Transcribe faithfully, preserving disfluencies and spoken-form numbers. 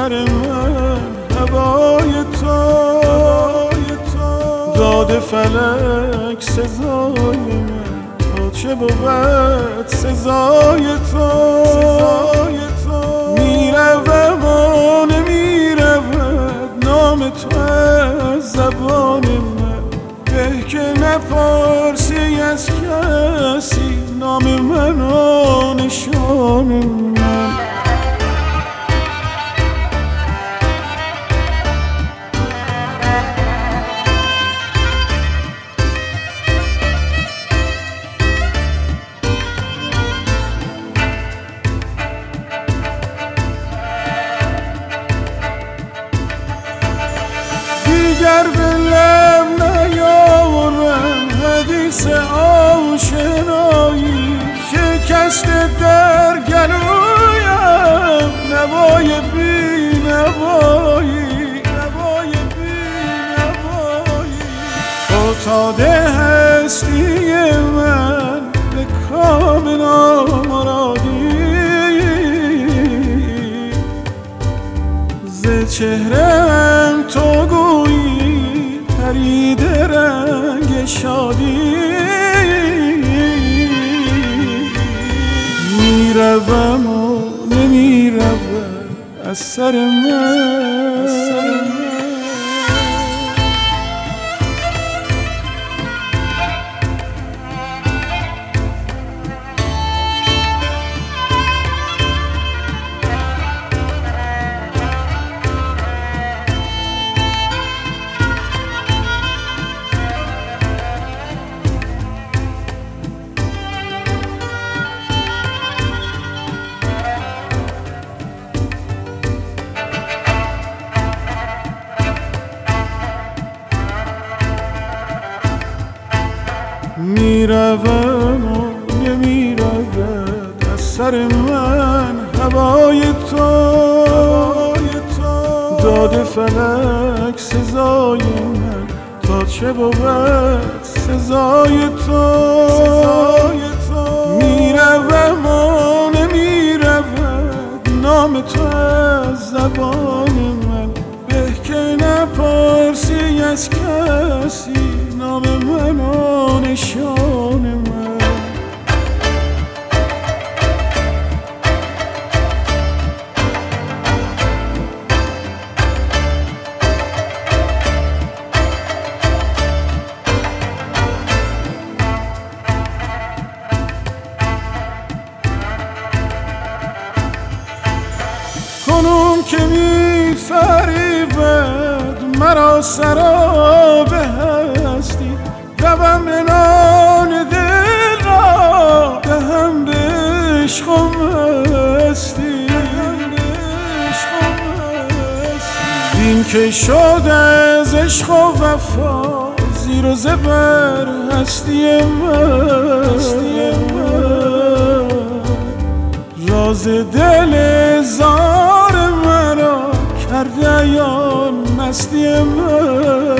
سر من هوای تو، داد فلک سزای من، تا چه بود سزای تو. میروم و نمیرود نام تو از زبان من، به که نپرسی از کسی نام من و نشان من. دیگر به لب نیاورم حدیث آشنایی، شکست در گلویم نوای بی نوایی، نوای بی نوایی. فتاده هستی من به کام نامرادی، ز چهره‌ام تو گویی پریده رنگ شادی. میروم و نمیروم از سر من. میروم و نمیرود از سر من هوای تو، داد فلک سزای من، تا چه بود سزای تو. میروم و نمیرود نام تو از زبان من، به که نپرسی از کسی نام من و نشان من. کنون که می فریبد مرا سراب هستی، روم عنان دل را دهم به عشق و مستی. دین که شد از عشق و وفا زیر و زبر هستی من، راز دل زار مرا کرده عیان مستی من.